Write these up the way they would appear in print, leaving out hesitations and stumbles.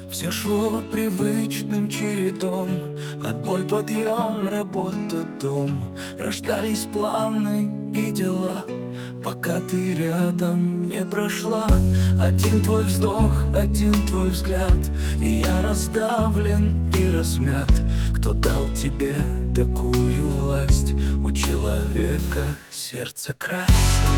Все шло привычным чередом: отбой, подъем, работа, дом. Рождались планы и дела, пока ты рядом не прошла. Один твой вздох, один твой взгляд, и я раздавлен и размят. Кто дал тебе такую власть? У человека сердце красть.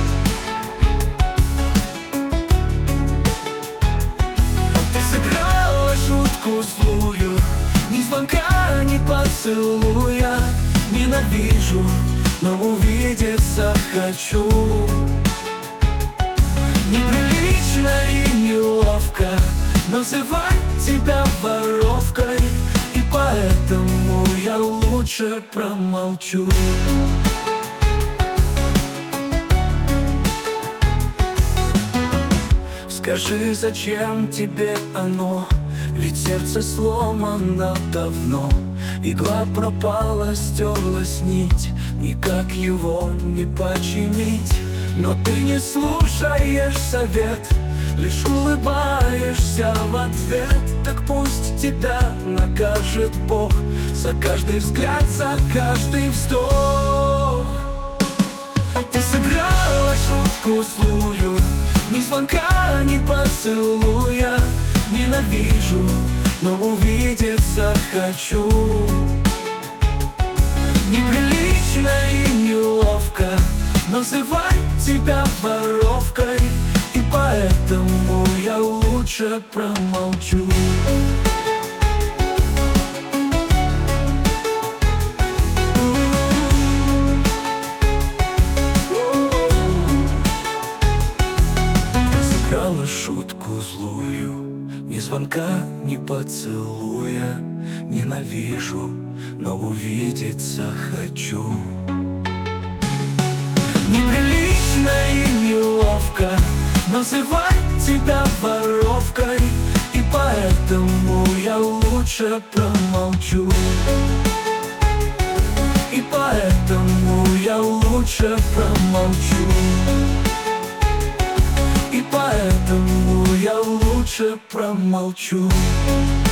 Ты сыграла шутку злую, ни звонка, ни поцелуя. Ненавижу, но увидеться хочу. Неприлично и неловко называть тебя воровкой, и поэтому я лучше промолчу. Скажи, зачем тебе оно? Ведь сердце сломано давно. Игла пропала, стерлась нить, никак его не починить. Но ты не слушаешь совет, лишь улыбаешься в ответ. Так пусть тебя накажет Бог за каждый взгляд, за каждый вздох. Ты сыграла шутку злую, ни звонка, ни поцелуя. Ненавижу, но увидеться хочу. Неприлично и неловко называть тебя воровкой, и поэтому я лучше промолчу. Сыграла шутку злую, ни звонка, ни поцелуя. Ненавижу, но увидеться хочу. Неприлично и неловко называть тебя воровкой, и поэтому я лучше промолчу. И поэтому я лучше промолчу. И поэтому я лучше промолчу.